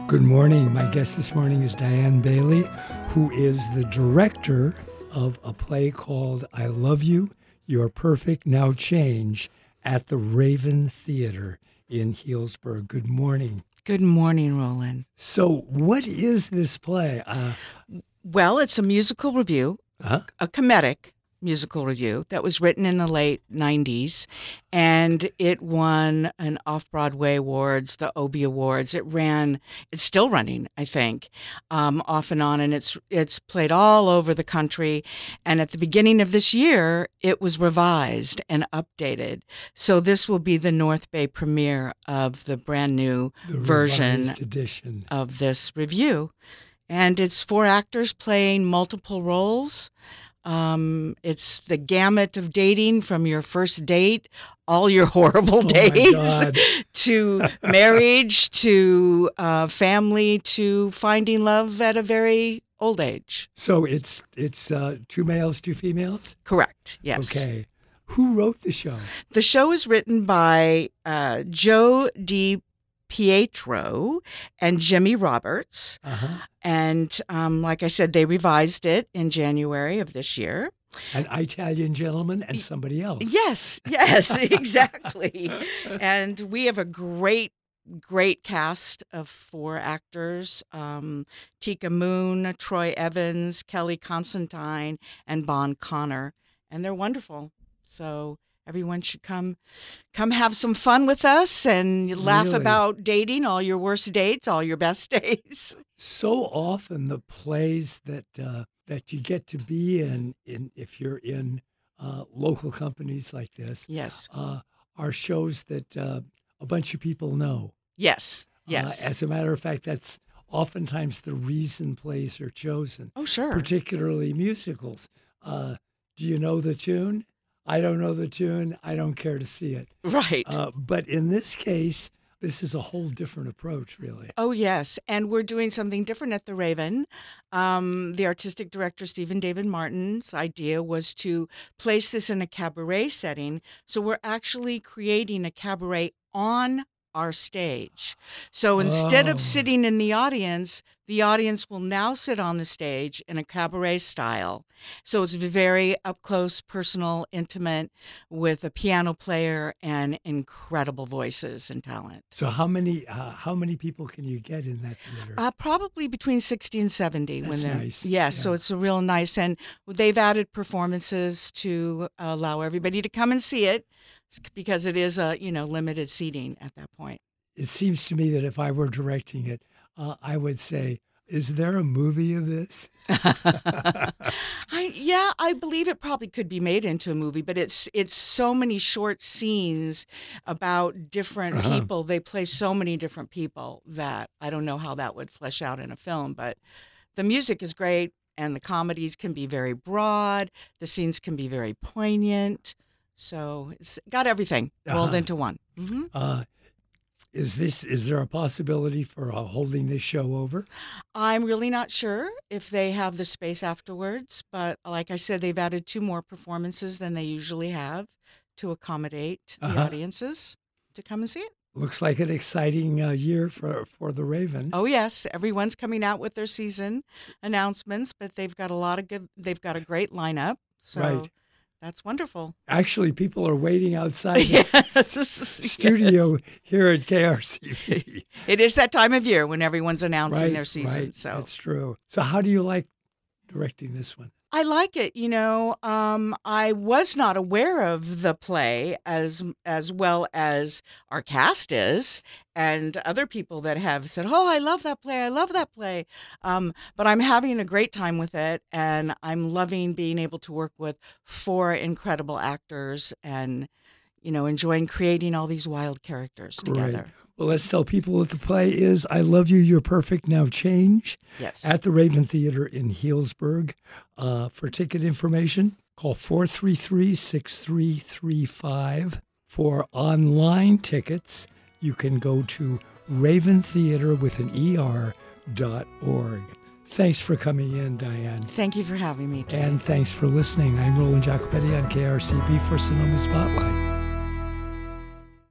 Good morning. My guest this morning is Diane Bailey, who is the director of a play called I Love You, You're Perfect, Now Change at the Raven Theater in Healdsburg. Good morning. Good morning, Roland. So what is this play? Well, it's a musical review, a comedic musical review that was written in the late 90s, and it won an Off-Broadway Awards, the Obie Awards. It's still running, I think, off and on, and it's played all over the country. And at the beginning of this year, it was revised and updated. So this will be the North Bay premiere of the brand new version edition of this review. And it's 4 actors playing multiple roles. It's the gamut of dating, from your first date, all your horrible dates, to marriage, to family, to finding love at a very old age. So it's 2 males, 2 females? Correct, yes. Okay. Who wrote the show? The show is written by Joe D. Pietro and Jimmy Roberts. And like I said, they revised it in January of this year. An Italian gentleman and somebody else. Yes, exactly. And we have a great cast of 4 actors, Tika Moon, Troy Evans, Kelly Constantine, and Bon Connor. And they're wonderful. So everyone should come have some fun with us and laugh about dating, all your worst dates, all your best days. So often the plays that you get to be in if you're in local companies like this, yes, are shows that a bunch of people know. Yes. As a matter of fact, that's oftentimes the reason plays are chosen. Oh, sure. Particularly musicals. Do you know the tune? I don't know the tune. I don't care to see it. Right. But in this case, this is a whole different approach, really. Oh, yes. And we're doing something different at the Raven. The artistic director, Stephen David Martin's idea was to place this in a cabaret setting. So we're actually creating a cabaret on our stage. So instead of sitting in the audience will now sit on the stage in a cabaret style. So it's very up close, personal, intimate, with a piano player and incredible voices and talent. So how many people can you get in that theater? Probably between 60 and 70. That's nice. Yeah, so it's a real nice, and they've added performances to allow everybody to come and see it, because it is a limited seating at that point. It seems to me that if I were directing it, I would say, is there a movie of this? I believe it probably could be made into a movie, but it's so many short scenes about different people. They play so many different people that I don't know how that would flesh out in a film, but the music is great, and the comedies can be very broad. The scenes can be very poignant. So it's got everything rolled into one. Mm-hmm. Is there a possibility for holding this show over? I'm really not sure if they have the space afterwards, but like I said, they've added 2 more performances than they usually have to accommodate the audiences to come and see it. Looks like an exciting year for the Raven. Oh yes, everyone's coming out with their season announcements, but they've got they've got a great lineup. So right. That's wonderful. Actually, people are waiting outside the studio here at KRCB. It is that time of year when everyone's announcing their season. Right, so that's true. So how do you like directing this one? I like it. I was not aware of the play as well as our cast is, and other people that have said, "Oh, I love that play. I love that play." But I'm having a great time with it, and I'm loving being able to work with 4 incredible actors, and enjoying creating all these wild characters together. Well, let's tell people what the play is. I Love You, You're Perfect, Now Change. Yes. At the Raven Theater in Healdsburg. For ticket information, call 433-6335. For online tickets, you can go to raventheater.org. Thanks for coming in, Diane. Thank you for having me today. And thanks for listening. I'm Roland Jacopetti on KRCB for Sonoma Spotlight.